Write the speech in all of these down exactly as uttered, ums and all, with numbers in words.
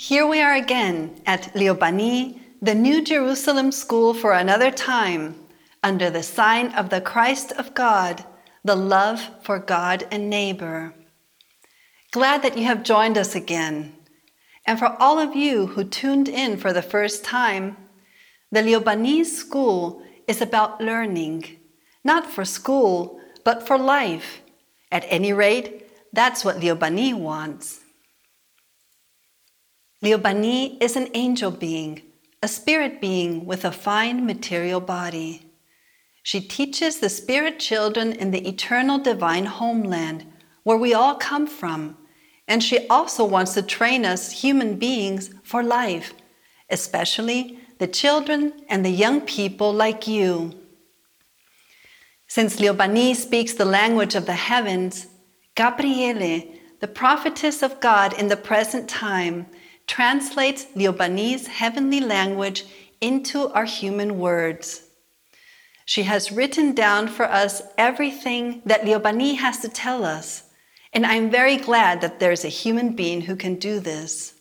Here we are again at Liobani, the New Jerusalem School for another time, under the sign of the Christ of God, the love for God and neighbor. Glad that you have joined us again. And for all of you who tuned in for the first time, the Liobani School is about learning, not for school, but for life. At any rate, that's what Liobani wants. Liobani is an angel being, a spirit being with a fine material body. She teaches the spirit children in the eternal divine homeland, where we all come from, and she also wants to train us human beings for life, especially the children and the young people like you. Since Liobani speaks the language of the heavens, Gabriele, the prophetess of God in the present time, translates Liobani's heavenly language into our human words. She has written down for us everything that Liobani has to tell us, and I'm very glad that there's a human being who can do this.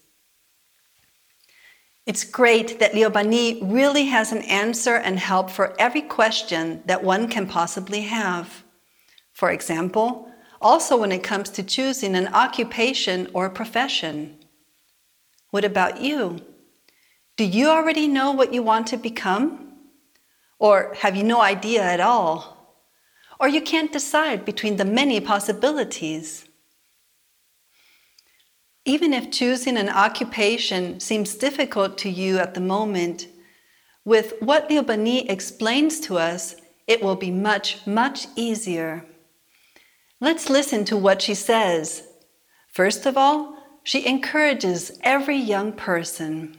It's great that Liobani really has an answer and help for every question that one can possibly have. For example, also when it comes to choosing an occupation or a profession. What about you? Do you already know what you want to become? Or have you no idea at all? Or you can't decide between the many possibilities? Even if choosing an occupation seems difficult to you at the moment, with what Liobani explains to us, it will be much, much easier. Let's listen to what she says. First of all, she encourages every young person.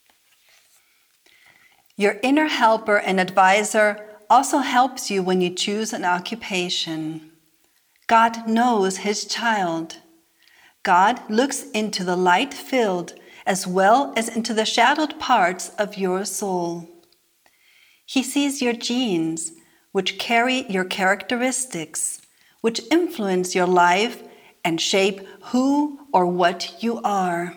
Your inner helper and advisor also helps you when you choose an occupation. God knows His child. God looks into the light-filled as well as into the shadowed parts of your soul. He sees your genes, which carry your characteristics, which influence your life and shape who or what you are.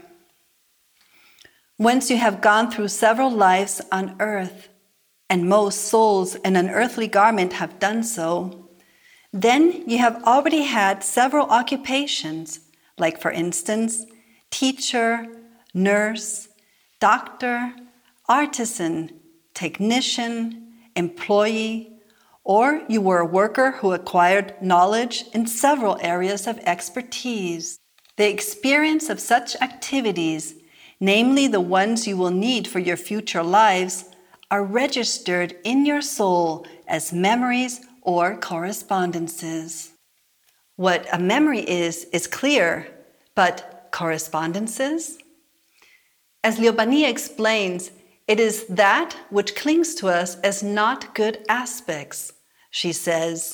Once you have gone through several lives on earth, and most souls in an earthly garment have done so, then you have already had several occupations, like for instance, teacher, nurse, doctor, artisan, technician, employee, or you were a worker who acquired knowledge in several areas of expertise. The experience of such activities, namely the ones you will need for your future lives, are registered in your soul as memories or correspondences. What a memory is, is clear, but correspondences? As Liobani explains, it is that which clings to us as not good aspects. She says,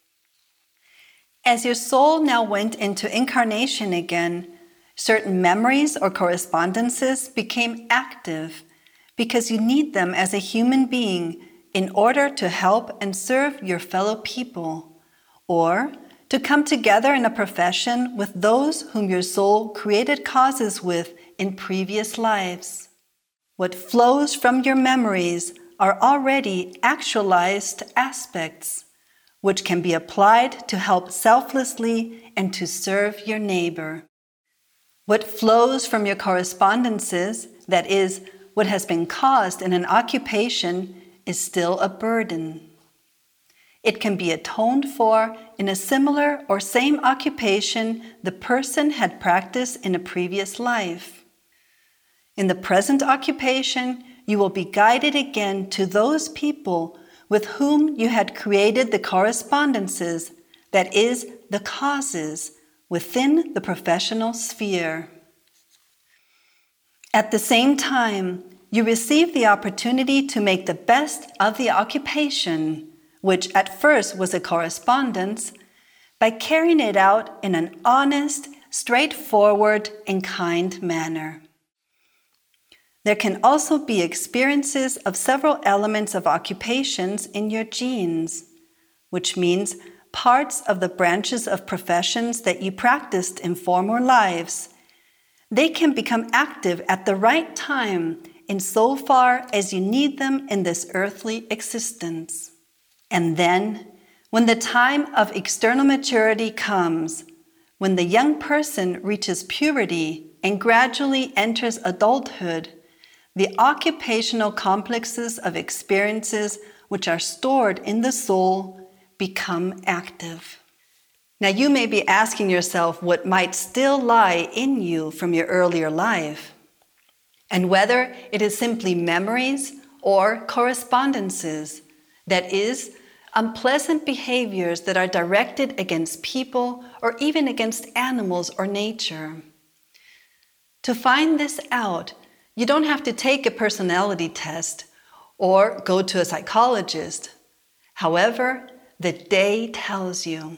as your soul now went into incarnation again, certain memories or correspondences became active because you need them as a human being in order to help and serve your fellow people, or to come together in a profession with those whom your soul created causes with in previous lives. What flows from your memories are already actualized aspects, which can be applied to help selflessly and to serve your neighbor. What flows from your correspondences, that is, what has been caused in an occupation, is still a burden. It can be atoned for in a similar or same occupation the person had practiced in a previous life. In the present occupation, you will be guided again to those people with whom you had created the correspondences, that is, the causes, within the professional sphere. At the same time, you receive the opportunity to make the best of the occupation, which at first was a correspondence, by carrying it out in an honest, straightforward, and kind manner. There can also be experiences of several elements of occupations in your genes, which means parts of the branches of professions that you practiced in former lives, they can become active at the right time insofar as you need them in this earthly existence. And then, when the time of external maturity comes, when the young person reaches puberty and gradually enters adulthood, the occupational complexes of experiences which are stored in the soul become active. Now you may be asking yourself what might still lie in you from your earlier life, and whether it is simply memories or correspondences, that is, unpleasant behaviors that are directed against people or even against animals or nature. To find this out, you don't have to take a personality test or go to a psychologist. However, the day tells you.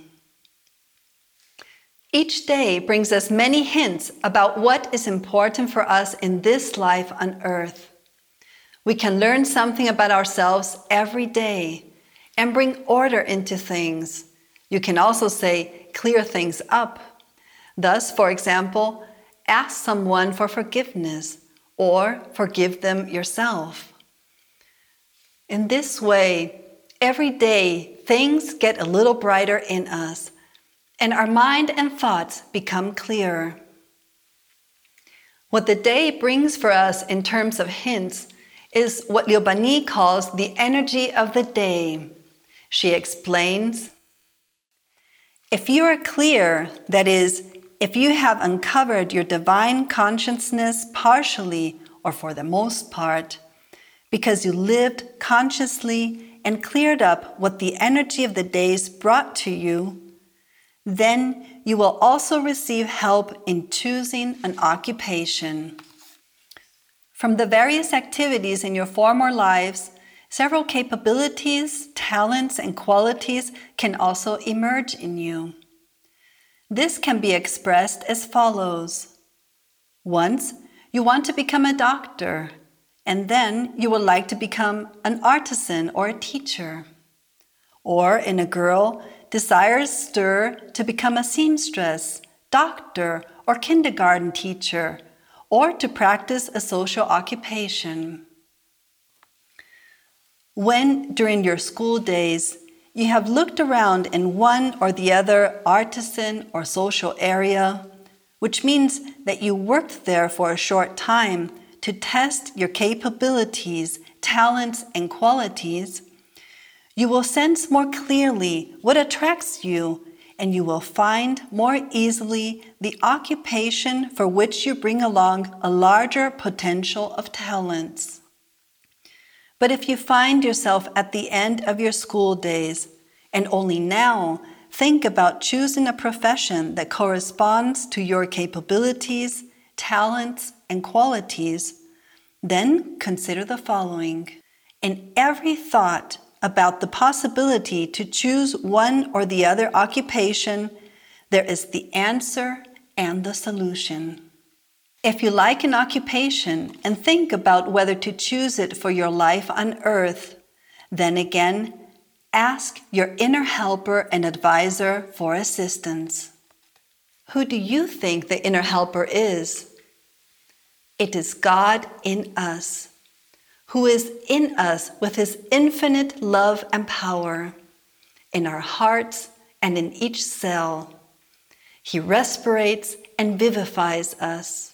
Each day brings us many hints about what is important for us in this life on earth. We can learn something about ourselves every day and bring order into things. You can also say, clear things up. Thus, for example, ask someone for forgiveness or forgive them yourself. In this way, every day things get a little brighter in us and our mind and thoughts become clearer. What the day brings for us in terms of hints is what Liu Bani calls the energy of the day. She explains, if you are clear, that is, if you have uncovered your divine consciousness partially or for the most part, because you lived consciously and cleared up what the energy of the days brought to you, then you will also receive help in choosing an occupation. From the various activities in your former lives, several capabilities, talents, and qualities can also emerge in you. This can be expressed as follows. Once, you want to become a doctor, and then you would like to become an artisan or a teacher. Or in a girl, desires stir to become a seamstress, doctor, or kindergarten teacher, or to practice a social occupation. When, during your school days, you have looked around in one or the other artisan or social area, which means that you worked there for a short time to test your capabilities, talents, and qualities, you will sense more clearly what attracts you, and you will find more easily the occupation for which you bring along a larger potential of talents. But if you find yourself at the end of your school days, and only now think about choosing a profession that corresponds to your capabilities, talents, and qualities, then consider the following. In every thought about the possibility to choose one or the other occupation, there is the answer and the solution. If you like an occupation and think about whether to choose it for your life on earth, then again, ask your inner helper and advisor for assistance. Who do you think the inner helper is? It is God in us, who is in us with His infinite love and power, in our hearts and in each cell. He respirates and vivifies us.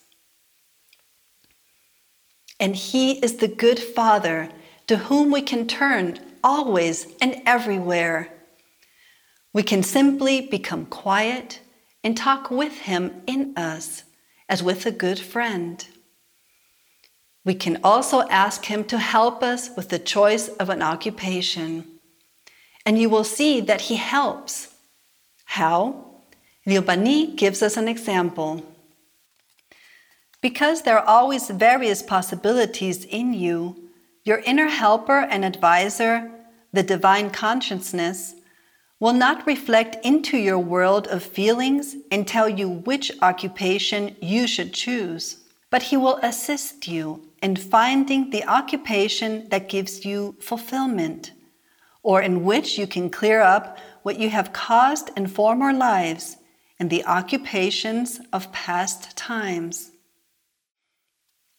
And He is the good Father to whom we can turn always and everywhere. We can simply become quiet and talk with Him in us as with a good friend. We can also ask Him to help us with the choice of an occupation. And you will see that He helps. How? Liu Bani gives us an example. Because there are always various possibilities in you, your inner helper and advisor, the divine consciousness, will not reflect into your world of feelings and tell you which occupation you should choose, but He will assist you in finding the occupation that gives you fulfillment, or in which you can clear up what you have caused in former lives and the occupations of past times.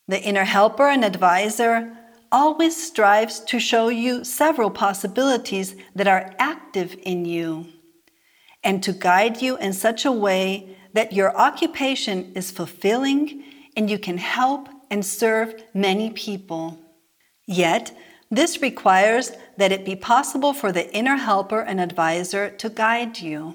The inner helper and advisor always strives to show you several possibilities that are active in you, and to guide you in such a way that your occupation is fulfilling and you can help and serve many people. Yet, this requires that it be possible for the inner helper and advisor to guide you.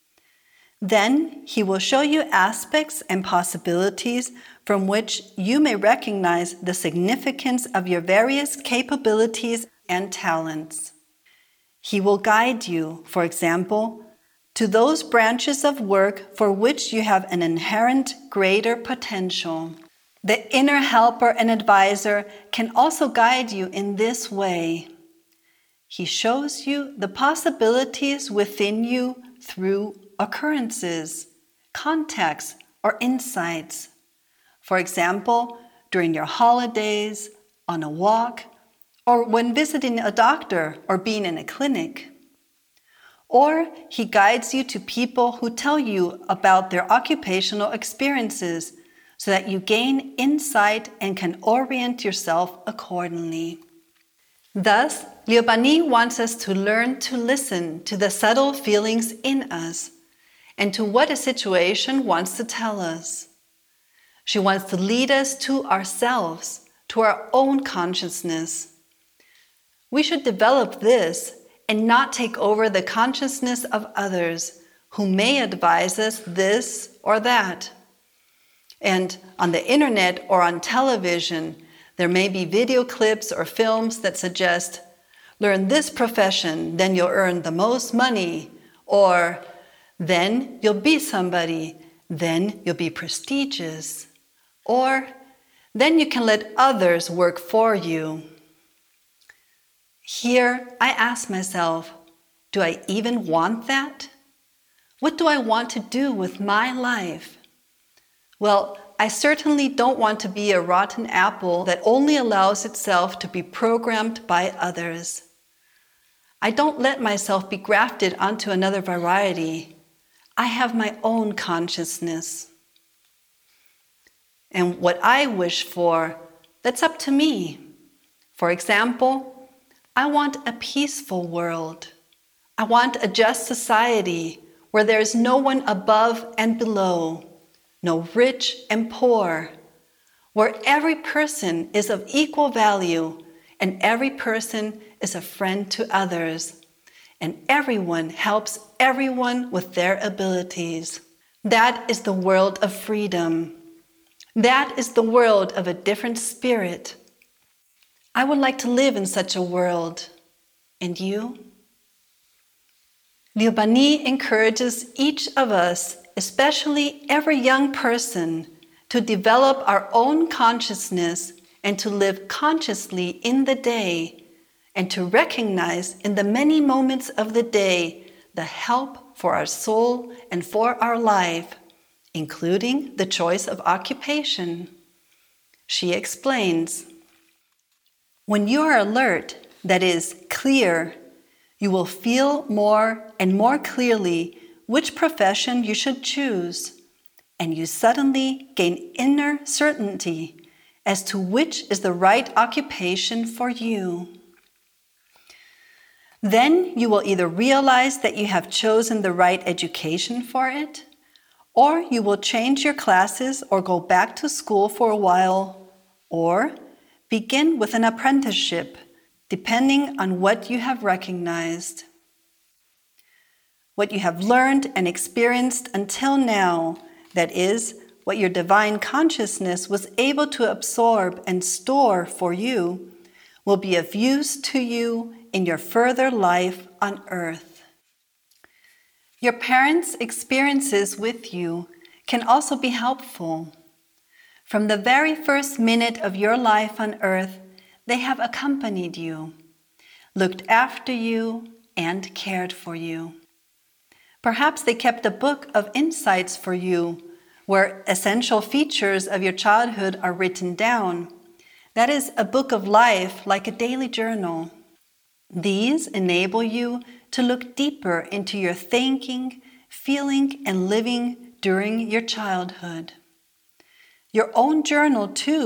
Then he will show you aspects and possibilities from which you may recognize the significance of your various capabilities and talents. He will guide you, for example, to those branches of work for which you have an inherent greater potential. The inner helper and advisor can also guide you in this way. He shows you the possibilities within you through occurrences, contacts, or insights. For example, during your holidays, on a walk, or when visiting a doctor or being in a clinic. Or he guides you to people who tell you about their occupational experiences so that you gain insight and can orient yourself accordingly. Thus, Liobani wants us to learn to listen to the subtle feelings in us and to what a situation wants to tell us. She wants to lead us to ourselves, to our own consciousness. We should develop this and not take over the consciousness of others who may advise us this or that. And on the internet or on television, there may be video clips or films that suggest, learn this profession, then you'll earn the most money, or then you'll be somebody, then you'll be prestigious, or then you can let others work for you. Here, I ask myself, do I even want that? What do I want to do with my life? Well, I certainly don't want to be a rotten apple that only allows itself to be programmed by others. I don't let myself be grafted onto another variety. I have my own consciousness. And what I wish for, that's up to me. For example, I want a peaceful world. I want a just society where there is no one above and below, no rich and poor, where every person is of equal value and every person is a friend to others, and everyone helps everyone with their abilities. That is the world of freedom. That is the world of a different spirit. I would like to live in such a world. And you? Liobani encourages each of us, especially every young person, to develop our own consciousness and to live consciously in the day, and to recognize in the many moments of the day the help for our soul and for our life, including the choice of occupation. She explains, when you are alert, that is, clear, you will feel more and more clearly which profession you should choose, and you suddenly gain inner certainty as to which is the right occupation for you. Then you will either realize that you have chosen the right education for it, or you will change your classes or go back to school for a while, or begin with an apprenticeship, depending on what you have recognized. What you have learned and experienced until now, that is, what your divine consciousness was able to absorb and store for you, will be of use to you in your further life on earth. Your parents' experiences with you can also be helpful. From the very first minute of your life on earth, they have accompanied you, looked after you, and cared for you. Perhaps they kept a book of insights for you, where essential features of your childhood are written down. That is a book of life, like a daily journal. These enable you to look deeper into your thinking, feeling, and living during your childhood. Your own journal, too,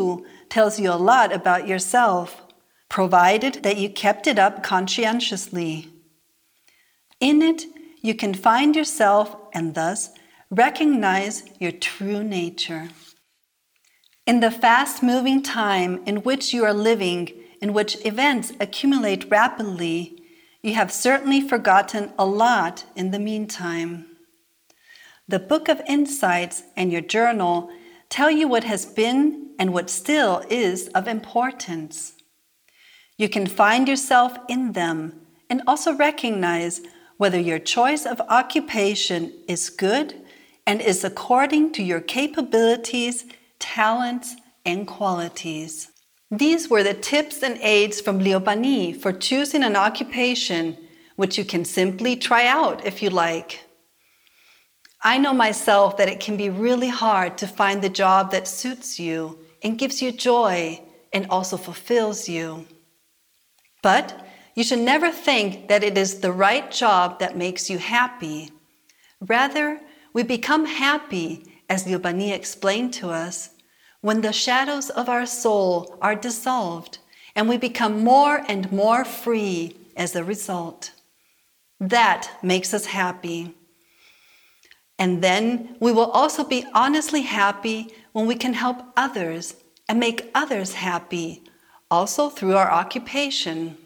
tells you a lot about yourself, provided that you kept it up conscientiously. In it, you can find yourself and thus recognize your true nature. In the fast-moving time in which you are living, in which events accumulate rapidly, you have certainly forgotten a lot in the meantime. The Book of Insights and your journal tell you what has been and what still is of importance. You can find yourself in them and also recognize whether your choice of occupation is good and is according to your capabilities, talents, and qualities. These were the tips and aids from Liu Bani for choosing an occupation, which you can simply try out if you like. I know myself that it can be really hard to find the job that suits you and gives you joy and also fulfills you. But you should never think that it is the right job that makes you happy. Rather, we become happy, as Liu Bani explained to us, when the shadows of our soul are dissolved and we become more and more free as a result. That makes us happy. And then we will also be honestly happy when we can help others and make others happy, also through our occupation.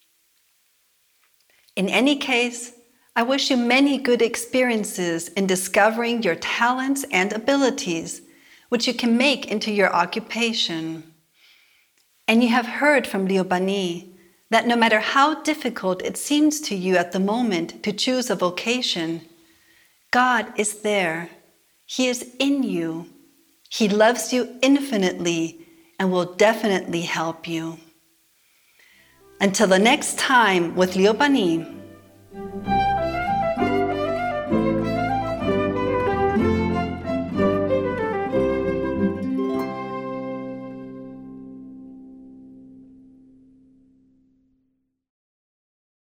In any case, I wish you many good experiences in discovering your talents and abilities, which you can make into your occupation. And you have heard from Liu Bani that no matter how difficult it seems to you at the moment to choose a vocation, God is there. He is in you. He loves you infinitely and will definitely help you. Until the next time with Liu Bani.